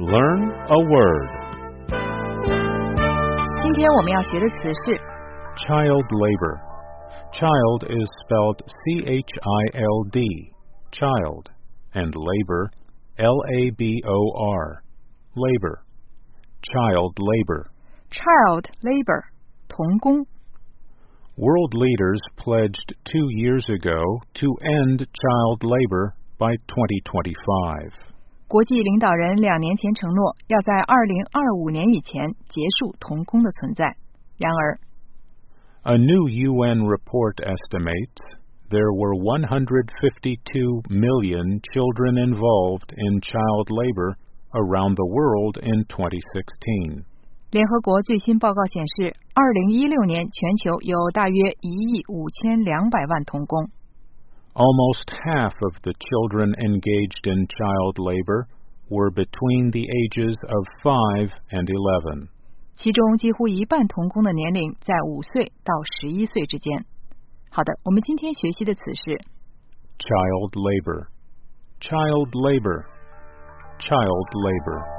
Learn a word. 今天我们要学的词是 Child labor. Child is spelled C-H-I-L-D, child, and labor, L-A-B-O-R, labor. Child labor. child labor 童工。 World leaders pledged 2 years ago to end child labor by 2025. 国际领导人2年前承诺要在2025年以前结束童工的存在。然而 A new UN report estimates there were 152 million children involved in child labor around the world in 2016. 联合国最新报告显示，2016年全球有大约1亿5200万童工。 Almost half of the children engaged in child labor were between the ages of 5 and 11. 其中几乎一半童工的年龄在5岁到11岁之间。好的，我们今天学习的词是 Child labor. Child labor. Child labor.